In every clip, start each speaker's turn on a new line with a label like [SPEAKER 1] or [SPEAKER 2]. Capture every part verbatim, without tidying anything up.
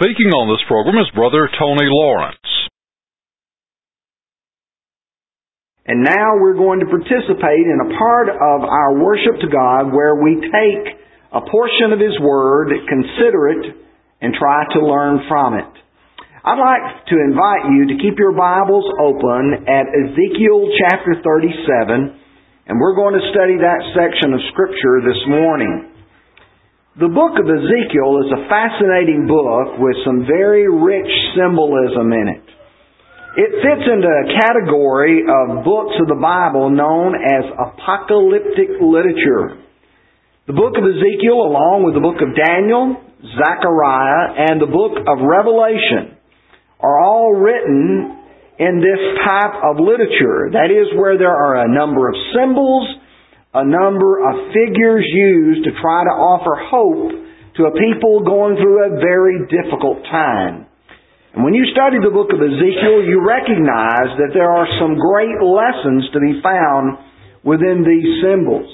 [SPEAKER 1] Speaking on this program is Brother Tony Lawrence.
[SPEAKER 2] And now we're going to participate in a part of our worship to God where we take a portion of His Word, consider it, and try to learn from it. I'd like to invite you to keep your Bibles open at Ezekiel chapter thirty-seven, and we're going to study that section of Scripture this morning. The book of Ezekiel is a fascinating book with some very rich symbolism in it. It fits into a category of books of the Bible known as apocalyptic literature. The book of Ezekiel, along with the book of Daniel, Zechariah, and the book of Revelation, are all written in this type of literature. That is, where there are a number of symbols, a number of figures used to try to offer hope to a people going through a very difficult time. And when you study the book of Ezekiel, you recognize that there are some great lessons to be found within these symbols.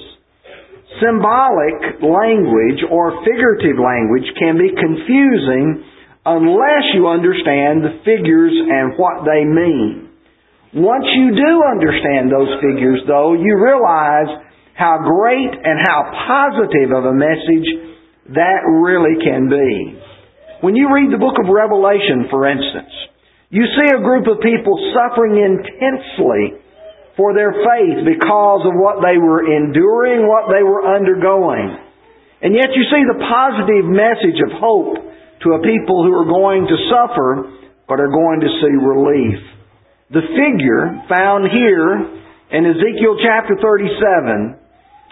[SPEAKER 2] Symbolic language or figurative language can be confusing unless you understand the figures and what they mean. Once you do understand those figures, though, you realize how great and how positive of a message that really can be. When you read the book of Revelation, for instance, you see a group of people suffering intensely for their faith because of what they were enduring, what they were undergoing. And yet you see the positive message of hope to a people who are going to suffer but are going to see relief. The figure found here in Ezekiel chapter thirty-seven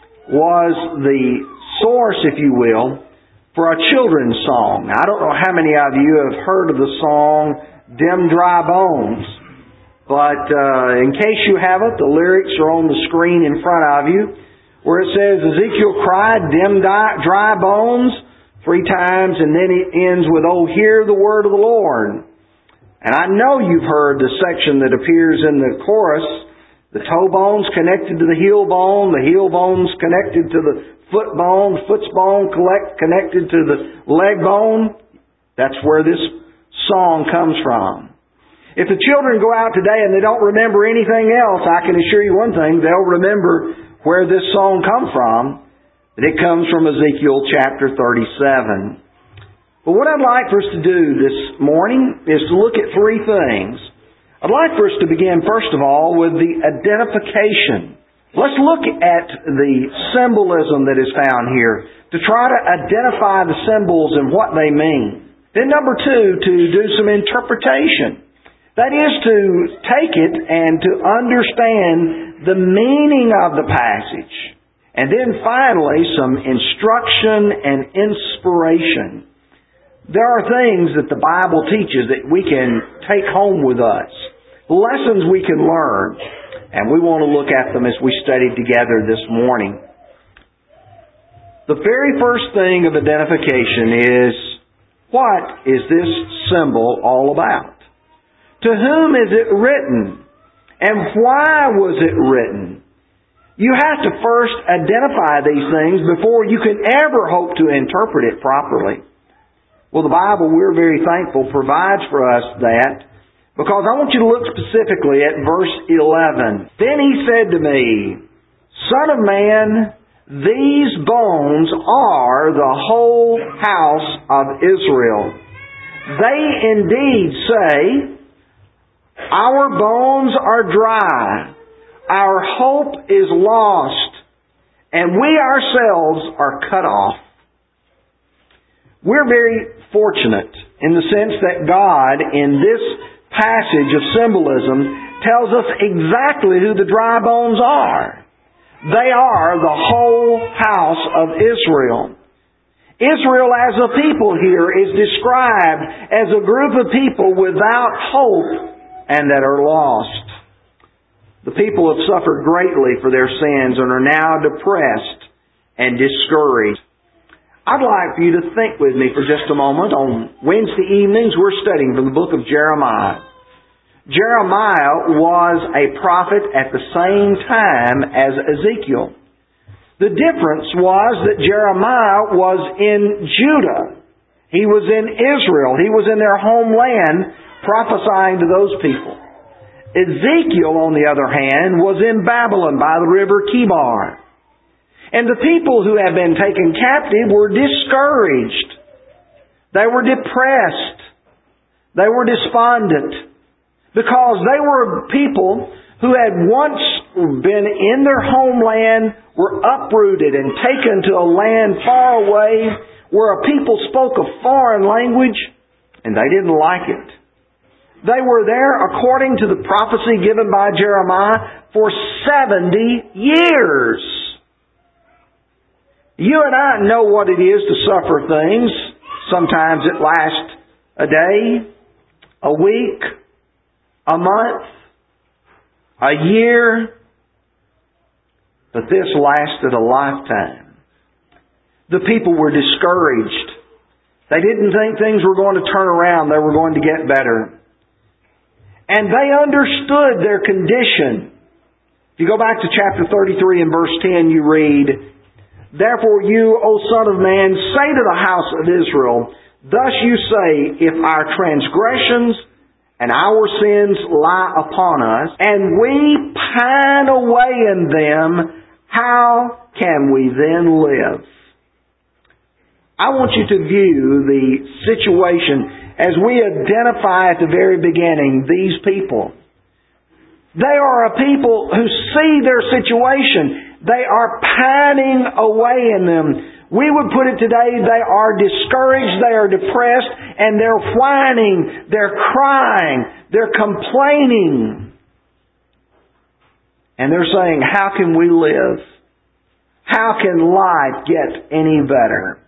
[SPEAKER 2] was the source, if you will, for a children's song. Now, I don't know how many of you have heard of the song Dim Dry Bones, but uh, in case you haven't, the lyrics are on the screen in front of you, where it says, Ezekiel cried, dim dry bones, three times, and then it ends with, oh, hear the word of the Lord. And I know you've heard the section that appears in the chorus, the toe bones connected to the heel bone, the heel bones connected to the foot bone, the foot's bone collect, connected to the leg bone. That's where this song comes from. If the children go out today and they don't remember anything else, I can assure you one thing, they'll remember where this song comes from. And it comes from Ezekiel chapter thirty-seven. But what I'd like for us to do this morning is to look at three things. I'd like for us to begin, first of all, with the identification. Let's look at the symbolism that is found here to try to identify the symbols and what they mean. Then number two, to do some interpretation. That is to take it and to understand the meaning of the passage. And then finally, some instruction and inspiration. There are things that the Bible teaches that we can take home with us. Lessons we can learn. And we want to look at them as we study together this morning. The very first thing of identification is, what is this symbol all about? To whom is it written? And why was it written? You have to first identify these things before you can ever hope to interpret it properly. Well, the Bible, we're very thankful, provides for us that. Because I want you to look specifically at verse eleven. Then he said to me, Son of man, these bones are the whole house of Israel. They indeed say, Our bones are dry, our hope is lost, and we ourselves are cut off. We're very fortunate in the sense that God, in this passage of symbolism, tells us exactly who the dry bones are. They are the whole house of Israel. Israel as a people here is described as a group of people without hope and that are lost. The people have suffered greatly for their sins and are now depressed and discouraged. I'd like for you to think with me for just a moment. On Wednesday evenings, we're studying from the book of Jeremiah. Jeremiah was a prophet at the same time as Ezekiel. The difference was that Jeremiah was in Judah He was in Israel. He was in their homeland prophesying to those people. Ezekiel, on the other hand, was in Babylon by the river Chebar. And the people who had been taken captive were discouraged. They were depressed. They were despondent. Because they were people who had once been in their homeland, were uprooted and taken to a land far away where a people spoke a foreign language, and they didn't like it. They were there, according to the prophecy given by Jeremiah, for seventy years. You and I know what it is to suffer things. Sometimes it lasts a day, a week, a month, a year, but this lasted a lifetime. The people were discouraged. They didn't think things were going to turn around. They were going to get better. And they understood their condition. If you go back to chapter thirty-three and verse ten, you read, "Therefore you, O Son of Man, say to the house of Israel, thus you say, if our transgressions and our sins lie upon us, and we pine away in them, how can we then live?" I want you to view the situation as we identify at the very beginning these people. They are a people who see their situation. They are pining away in them. We would put it today, they are discouraged, they are depressed, and they're whining, they're crying, they're complaining. And they're saying, how can we live? How can life get any better?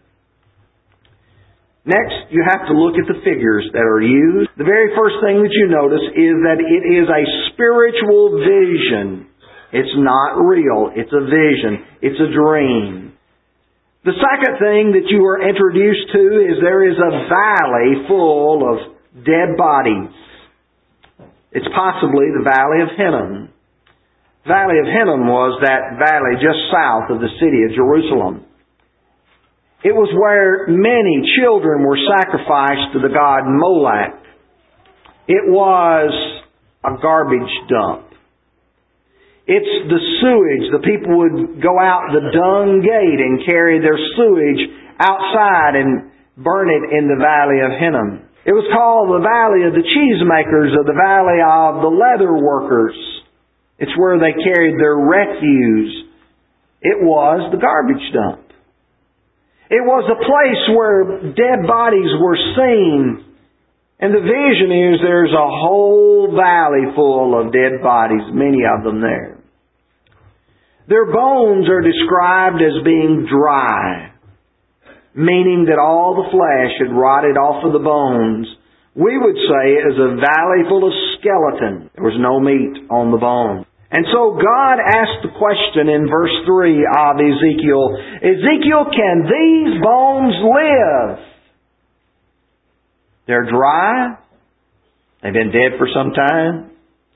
[SPEAKER 2] Next, you have to look at the figures that are used. The very first thing that you notice is that it is a spiritual vision. It's not real. It's a vision. It's a dream. The second thing that you are introduced to is there is a valley full of dead bodies. It's possibly the Valley of Hinnom. The Valley of Hinnom was that valley just south of the city of Jerusalem. It was where many children were sacrificed to the god Molech. It was a garbage dump. It's the sewage. The people would go out the dung gate and carry their sewage outside and burn it in the Valley of Hinnom. It was called the Valley of the Cheesemakers, or the Valley of the Leather Workers. It's where they carried their refuse. It was the garbage dump. It was a place where dead bodies were seen. And the vision is there's a whole valley full of dead bodies, many of them there. Their bones are described as being dry, meaning that all the flesh had rotted off of the bones. We would say it is a valley full of skeleton. There was no meat on the bone. And so God asked the question in verse three of Ezekiel, Ezekiel, can these bones live? They're dry. They've been dead for some time.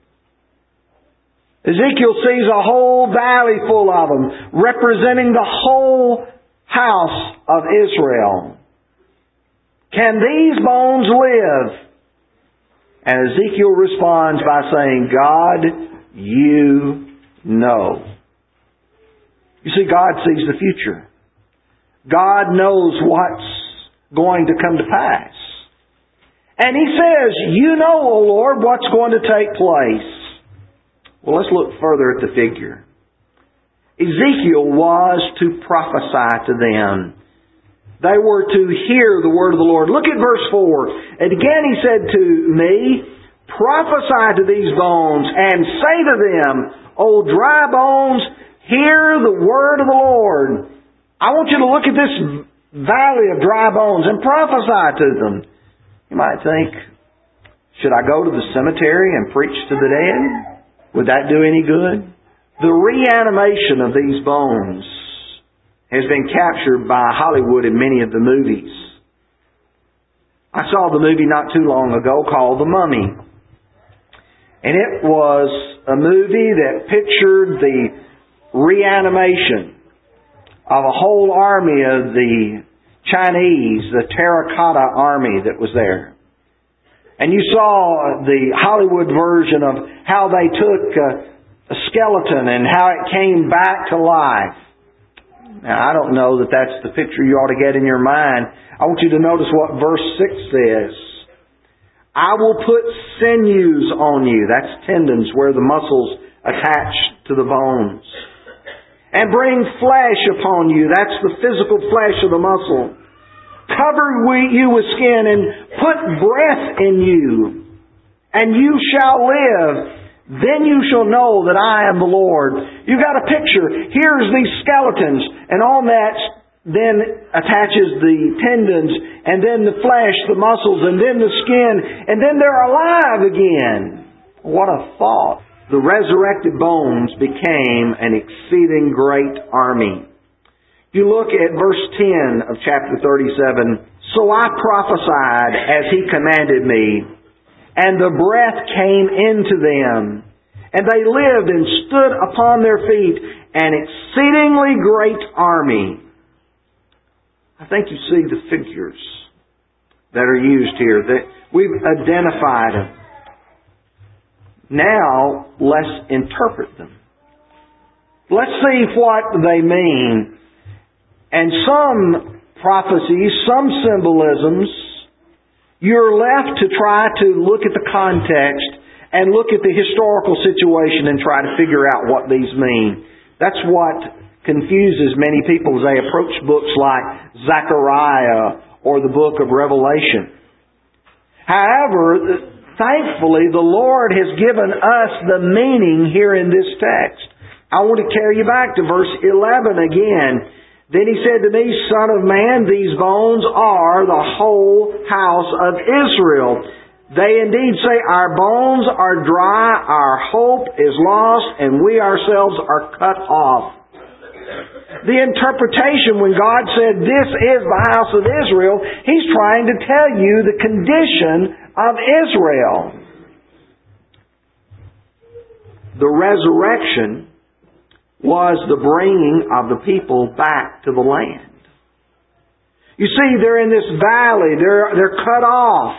[SPEAKER 2] Ezekiel sees a whole valley full of them, representing the whole house of Israel. Can these bones live? And Ezekiel responds by saying, God, you know. You see, God sees the future. God knows what's going to come to pass. And He says, you know, O Lord, what's going to take place. Well, let's look further at the figure. Ezekiel was to prophesy to them. They were to hear the word of the Lord. Look at verse four. And again He said to me, prophesy to these bones and say to them, O dry bones, hear the word of the Lord. I want you to look at this valley of dry bones and prophesy to them. You might think, should I go to the cemetery and preach to the dead? Would that do any good? The reanimation of these bones has been captured by Hollywood in many of the movies. I saw the movie not too long ago called The Mummy. And it was a movie that pictured the reanimation of a whole army of the Chinese, the terracotta army that was there. And you saw the Hollywood version of how they took a, a skeleton and how it came back to life. Now, I don't know that that's the picture you ought to get in your mind. I want you to notice what verse six says. I will put sinews on you. That's tendons where the muscles attach to the bones. And bring flesh upon you. That's the physical flesh of the muscle. Cover you with skin and put breath in you. And you shall live. Then you shall know that I am the Lord. You've got a picture. Here's these skeletons. And on that then attaches the tendons. And then the flesh, the muscles, and then the skin. And then they're alive again. What a thought. The resurrected bones became an exceeding great army. If you look at verse ten of chapter thirty-seven, so I prophesied as He commanded me, and the breath came into them, and they lived and stood upon their feet, an exceedingly great army. I think you see the figures that are used here, that we've identified them. Now, let's interpret them. Let's see what they mean. And some prophecies, some symbolisms, you're left to try to look at the context and look at the historical situation and try to figure out what these mean. That's what confuses many people as they approach books like Zechariah or the book of Revelation. However, thankfully, the Lord has given us the meaning here in this text. I want to carry you back to verse eleven again. Then He said to me, Son of man, these bones are the whole house of Israel. They indeed say, our bones are dry, our hope is lost, and we ourselves are cut off. The interpretation when God said, this is the house of Israel, He's trying to tell you the condition of Israel. The resurrection was the bringing of the people back to the land. You see, they're in this valley. They're, they're cut off.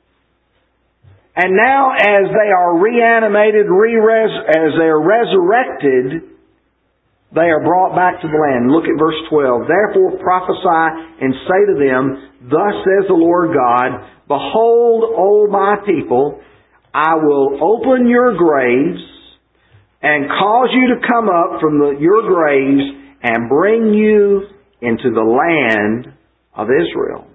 [SPEAKER 2] And now as they are reanimated, re-res- as they are resurrected, they are brought back to the land. Look at verse twelve. Therefore prophesy and say to them, Thus says the Lord God, Behold, O my people, I will open your graves and cause you to come up from the, your graves and bring you into the land of Israel.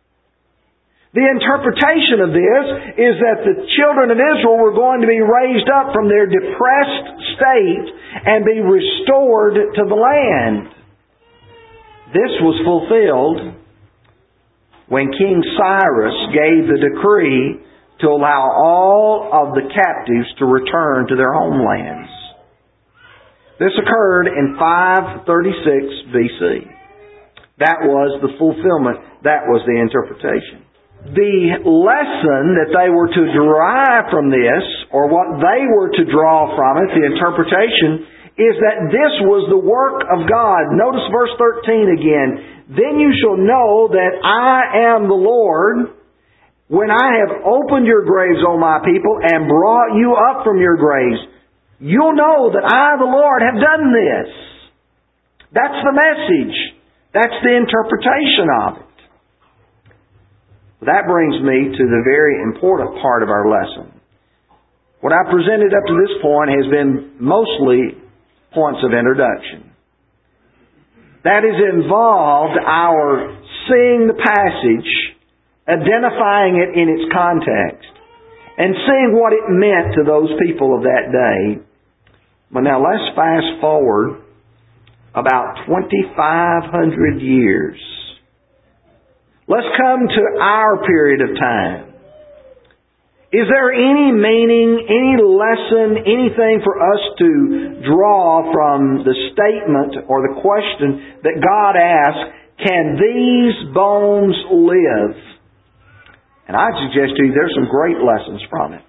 [SPEAKER 2] The interpretation of this is that the children of Israel were going to be raised up from their depressed state and be restored to the land. This was fulfilled when King Cyrus gave the decree to allow all of the captives to return to their homelands. This occurred in five thirty-six B C. That was the fulfillment. That was the interpretation. The lesson that they were to derive from this, or what they were to draw from it, the interpretation, is that this was the work of God. Notice verse thirteen again. Then you shall know that I am the Lord, when I have opened your graves, O my people, and brought you up from your graves. You'll know that I, the Lord, have done this. That's the message. That's the interpretation of it. That brings me to the very important part of our lesson. What I presented up to this point has been mostly points of introduction. That has involved our seeing the passage, identifying it in its context, and seeing what it meant to those people of that day. But now let's fast forward about twenty-five hundred years. Let's come to our period of time. Is there any meaning, any lesson, anything for us to draw from the statement or the question that God asks, can these bones live? And I'd suggest to you there's some great lessons from it.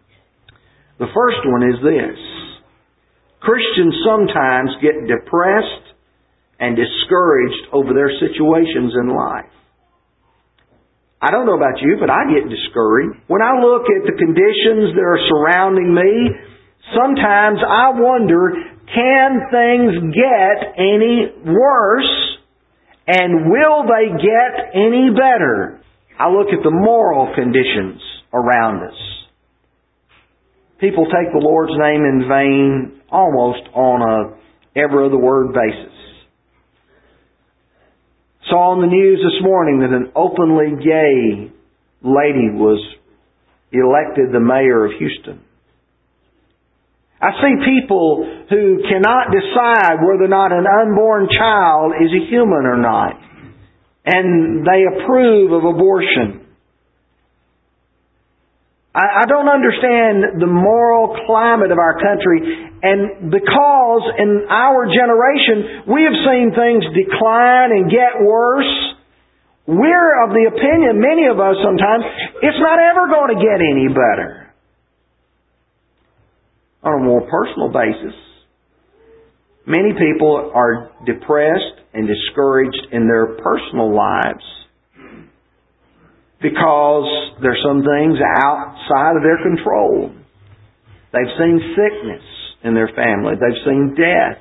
[SPEAKER 2] The first one is this. Christians sometimes get depressed and discouraged over their situations in life. I don't know about you, but I get discouraged. When I look at the conditions that are surrounding me, sometimes I wonder, can things get any worse? And will they get any better? I look at the moral conditions around us. People take the Lord's name in vain almost on a every other word basis. Saw on the news this morning that an openly gay lady was elected the mayor of Houston. I see people who cannot decide whether or not an unborn child is a human or not. And they approve of abortion. I, I don't understand the moral climate of our country. And because in our generation we have seen things decline and get worse, we're of the opinion, many of us sometimes, it's not ever going to get any better. On a more personal basis, many people are depressed and discouraged in their personal lives because there's some things outside of their control. They've seen sickness in their family. They've seen death.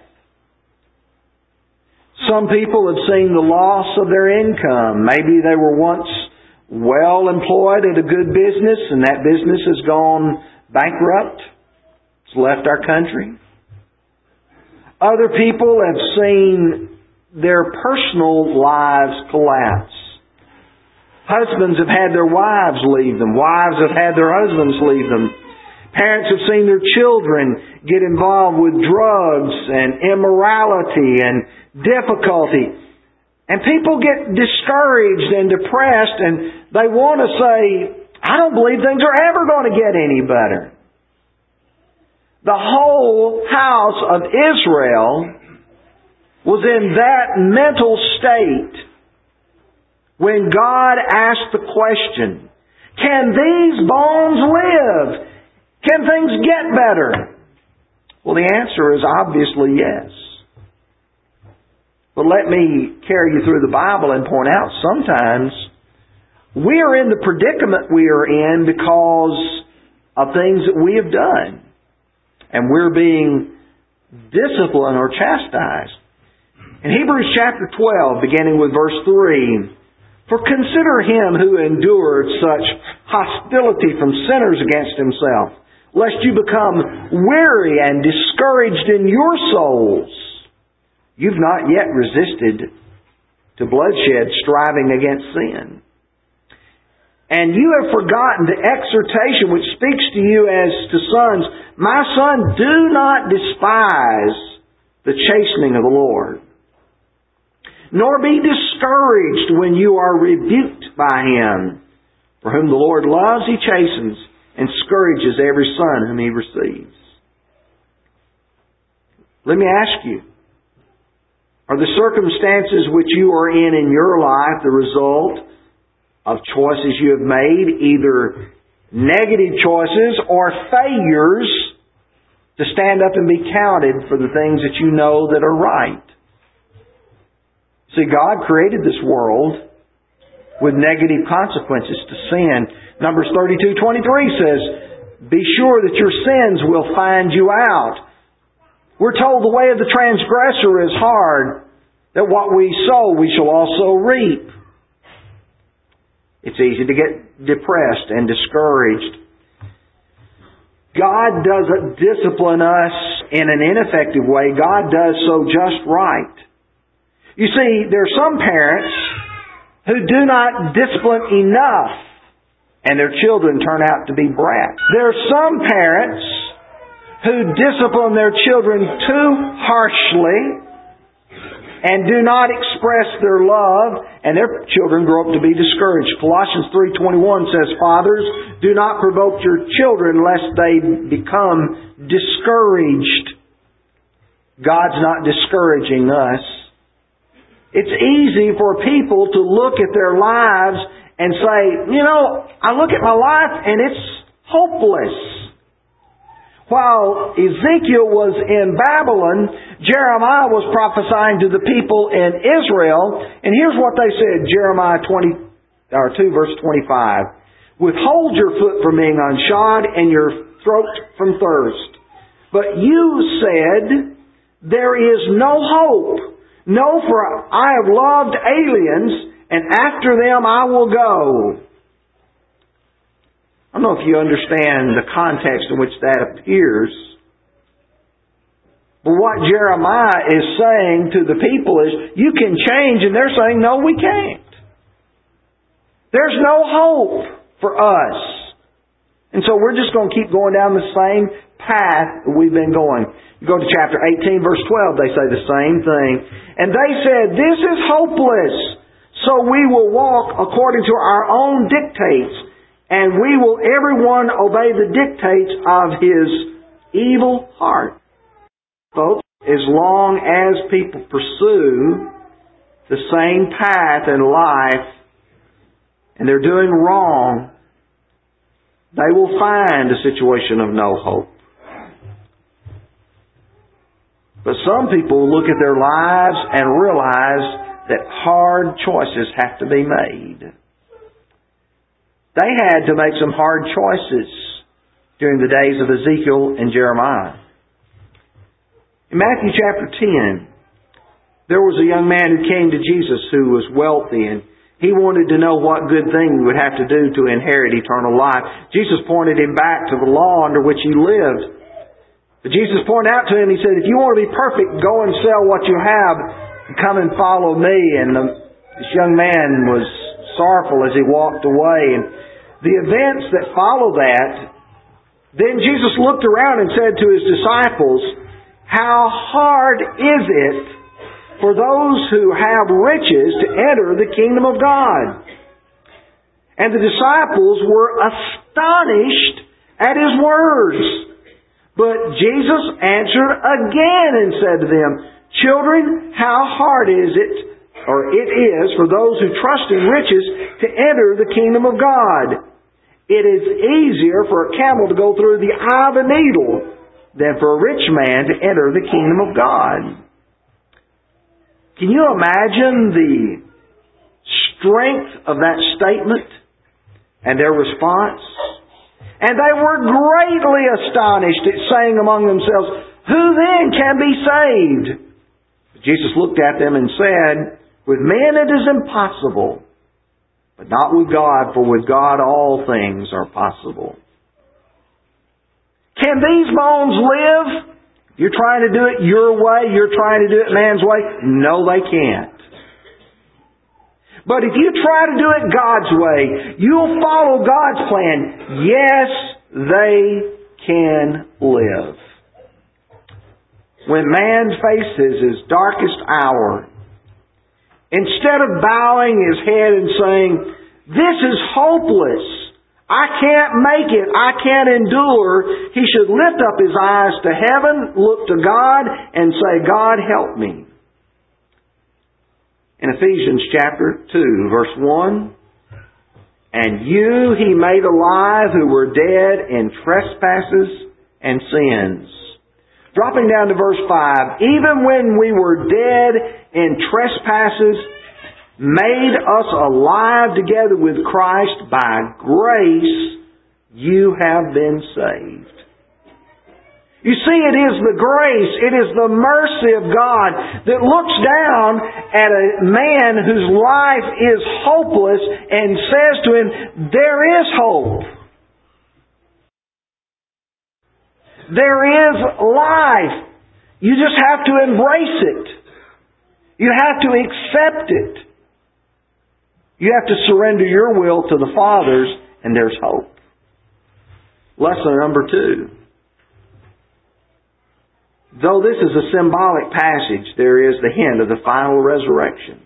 [SPEAKER 2] Some people have seen the loss of their income. Maybe they were once well employed at a good business and that business has gone bankrupt. It's left our country. Other people have seen their personal lives collapse. Husbands have had their wives leave them. Wives have had their husbands leave them. Parents have seen their children get involved with drugs and immorality and difficulty. And people get discouraged and depressed and they want to say, I don't believe things are ever going to get any better. The whole house of Israel was in that mental state when God asked the question, can these bones live? Can things get better? Well, the answer is obviously yes. But let me carry you through the Bible and point out sometimes we are in the predicament we are in because of things that we have done. And we're being disciplined or chastised. In Hebrews chapter twelve, beginning with verse three, for consider him who endured such hostility from sinners against himself, lest you become weary and discouraged in your souls. You've not yet resisted to bloodshed, striving against sin. And you have forgotten the exhortation which speaks to you as to sons. My son, do not despise the chastening of the Lord, nor be discouraged when you are rebuked by him. For whom the Lord loves, he chastens and scourges every son whom he receives. Let me ask you, are the circumstances which you are in in your life the result of choices you have made, either negative choices or failures to stand up and be counted for the things that you know that are right? See, God created this world with negative consequences to sin. Numbers thirty-two twenty-three says, be sure that your sins will find you out. We're told the way of the transgressor is hard, that what we sow we shall also reap. It's easy to get depressed and discouraged. God doesn't discipline us in an ineffective way. God does so just right. You see, there are some parents who do not discipline enough and their children turn out to be brats. There are some parents who discipline their children too harshly and do not express their love, and their children grow up to be discouraged. Colossians three twenty-one says, fathers, do not provoke your children lest they become discouraged. God's not discouraging us. It's easy for people to look at their lives and say, you know, I look at my life and it's hopeless. While Ezekiel was in Babylon, Jeremiah was prophesying to the people in Israel. And here's what they said, Jeremiah twenty, or two, verse twenty-five. Withhold your foot from being unshod and your throat from thirst. But you said, there is no hope. No, for I have loved aliens, and after them I will go. I don't know if you understand the context in which that appears. But what Jeremiah is saying to the people is, you can change, and they're saying, no, we can't. There's no hope for us. And so we're just going to keep going down the same path that we've been going. You go to chapter eighteen, verse twelve, they say the same thing. And they said, this is hopeless, so we will walk according to our own dictates, and we will everyone obey the dictates of his evil heart. Folks, as long as people pursue the same path in life, and they're doing wrong, they will find a situation of no hope. But some people look at their lives and realize that hard choices have to be made. They had to make some hard choices during the days of Ezekiel and Jeremiah. In Matthew chapter ten, there was a young man who came to Jesus who was wealthy, and he wanted to know what good thing he would have to do to inherit eternal life. Jesus pointed him back to the law under which he lived. But Jesus pointed out to him, he said, if you want to be perfect, go and sell what you have and come and follow me. And the, this young man was sorrowful as he walked away. And the events that follow that, then Jesus looked around and said to his disciples, how hard is it for those who have riches to enter the kingdom of God? And the disciples were astonished at his words. But Jesus answered again and said to them, children, how hard is it, or it is, for those who trust in riches to enter the kingdom of God. It is easier for a camel to go through the eye of a needle than for a rich man to enter the kingdom of God. Can you imagine the strength of that statement and their response? And they were greatly astonished at saying among themselves, who then can be saved? Jesus looked at them and said, with men it is impossible, but not with God, for with God all things are possible. Can these bones live? You're trying to do it your way, you're trying to do it man's way? No, they can't. But if you try to do it God's way, you'll follow God's plan. Yes, they can live. When man faces his darkest hour, instead of bowing his head and saying, this is hopeless, I can't make it, I can't endure, he should lift up his eyes to heaven, look to God, and say, God, help me. In Ephesians chapter two, verse one, and you he made alive who were dead in trespasses and sins. Dropping down to verse five, even when we were dead in trespasses, made us alive together with Christ, by grace you have been saved. You see, it is the grace, it is the mercy of God that looks down at a man whose life is hopeless and says to him, there is hope. There is life. You just have to embrace it. You have to accept it. You have to surrender your will to the Father's, and there's hope. Lesson number two. Though this is a symbolic passage, there is the hint of the final resurrection.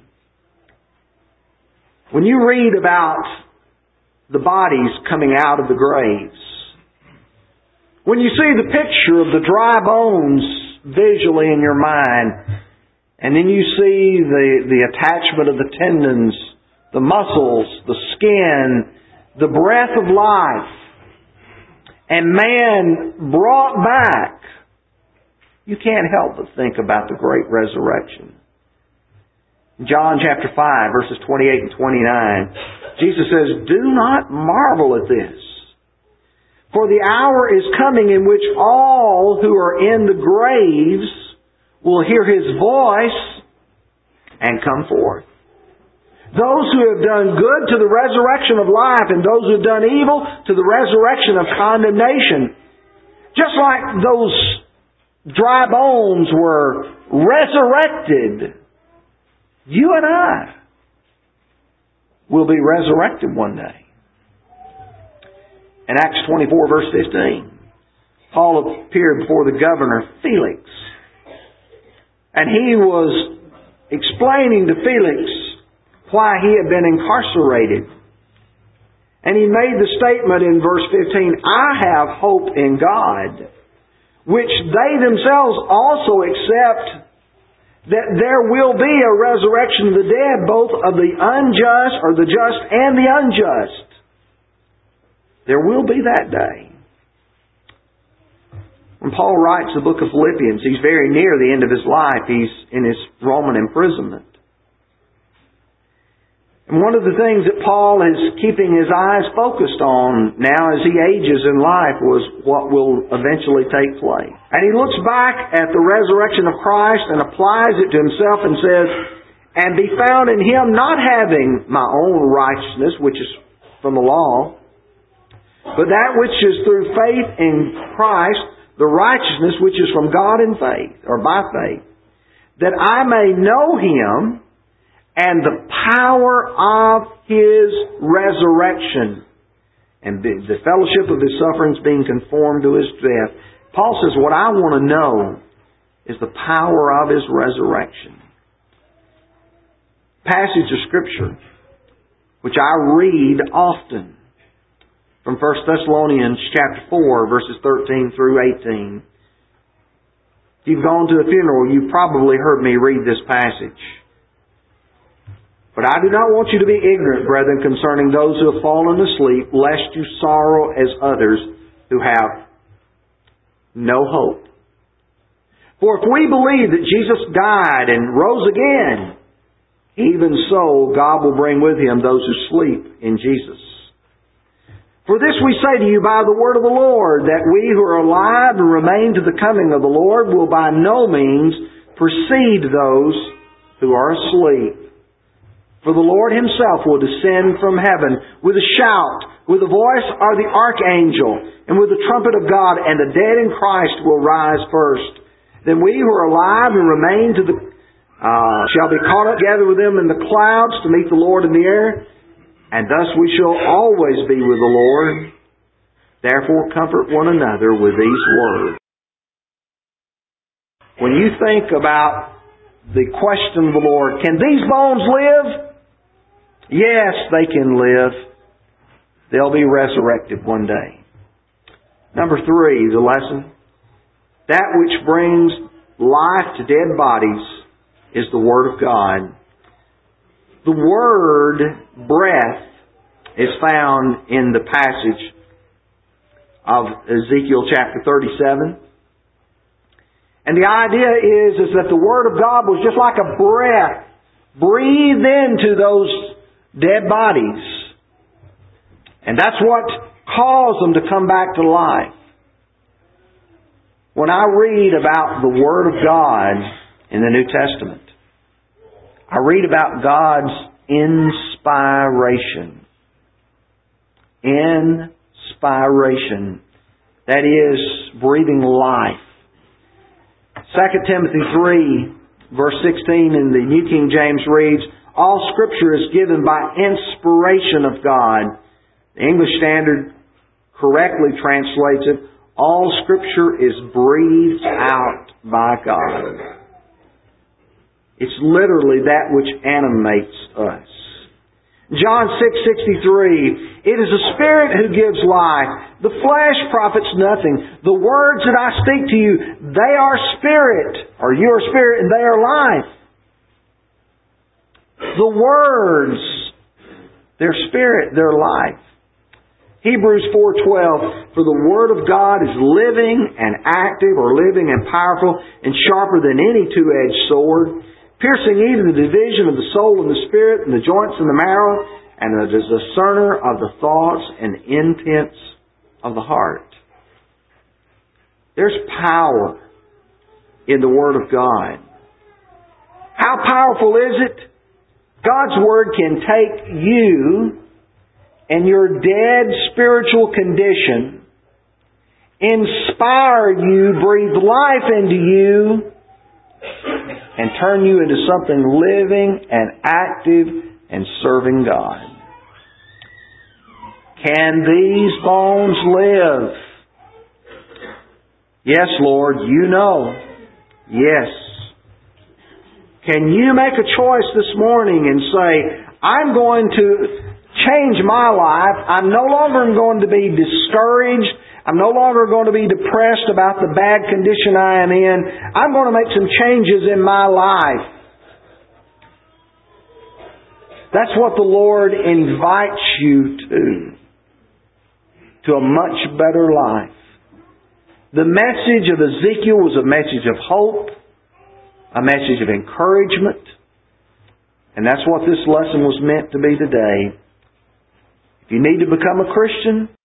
[SPEAKER 2] When you read about the bodies coming out of the graves, when you see the picture of the dry bones visually in your mind, and then you see the, the attachment of the tendons, the muscles, the skin, the breath of life, and man brought back, you can't help but think about the great resurrection. John chapter five, verses twenty-eight and twenty-nine, Jesus says, "Do not marvel at this, for the hour is coming in which all who are in the graves will hear His voice and come forth. Those who have done good to the resurrection of life, and those who have done evil to the resurrection of condemnation." Just like those dry bones were resurrected, you and I will be resurrected one day. In Acts twenty-four, verse fifteen, Paul appeared before the governor, Felix. And he was explaining to Felix why he had been incarcerated. And he made the statement in verse fifteen, "I have hope in God, which they themselves also accept, that there will be a resurrection of the dead, both of the unjust, or the just and the unjust." There will be that day. When Paul writes the book of Philippians, he's very near the end of his life. He's in his Roman imprisonment. And one of the things that Paul is keeping his eyes focused on now as he ages in life was what will eventually take place. And he looks back at the resurrection of Christ and applies it to himself and says, "And be found in Him, not having my own righteousness, which is from the law, but that which is through faith in Christ, the righteousness which is from God in faith," or by faith, "that I may know Him and the power of His resurrection, and the fellowship of His sufferings, being conformed to His death." Paul says, what I want to know is the power of His resurrection. Passage of Scripture, which I read often, from First Thessalonians chapter four, verses thirteen through eighteen. If you've gone to a funeral, you've probably heard me read this passage. "But I do not want you to be ignorant, brethren, concerning those who have fallen asleep, lest you sorrow as others who have no hope. For if we believe that Jesus died and rose again, even so God will bring with Him those who sleep in Jesus. For this we say to you by the word of the Lord, that we who are alive and remain to the coming of the Lord will by no means precede those who are asleep. For the Lord Himself will descend from heaven with a shout, with the voice of the archangel, and with the trumpet of God, and the dead in Christ will rise first. Then we who are alive and remain to the uh, shall be caught up together with them in the clouds to meet the Lord in the air, and thus we shall always be with the Lord. Therefore comfort one another with these words." When you think about the question of the Lord, can these bones live? Yes, they can live. They'll be resurrected one day. Number three, the lesson. That which brings life to dead bodies is the Word of God. The word breath is found in the passage of Ezekiel chapter thirty-seven. And the idea is, is that the Word of God was just like a breath breathed into those dead bodies. And that's what caused them to come back to life. When I read about the Word of God in the New Testament, I read about God's inspiration. Inspiration. That is, breathing life. Second Timothy three, verse sixteen in the New King James reads, "All Scripture is given by inspiration of God." The English Standard correctly translates it, "All Scripture is breathed out by God." It's literally that which animates us. John six sixty-three, "It is the Spirit who gives life. The flesh profits nothing. The words that I speak to you, they are spirit," or you are spirit, "and they are life." The words, they're spirit, they're life. Hebrews four twelve, for the Word of God is living and active, or living and powerful, and sharper than any two-edged sword, piercing even the division of the soul and the spirit, and the joints and the marrow, and it is a discerner of the thoughts and intents of the heart. There's power in the Word of God. How powerful is it? God's Word can take you and your dead spiritual condition, inspire you, breathe life into you, and turn you into something living and active and serving God. Can these bones live? Yes, Lord, you know. Yes. Can you make a choice this morning and say, I'm going to change my life. I'm no longer going to be discouraged. I'm no longer going to be depressed about the bad condition I am in. I'm going to make some changes in my life. That's what the Lord invites you to. To a much better life. The message of Ezekiel was a message of hope. A message of encouragement. And that's what this lesson was meant to be today. If you need to become a Christian,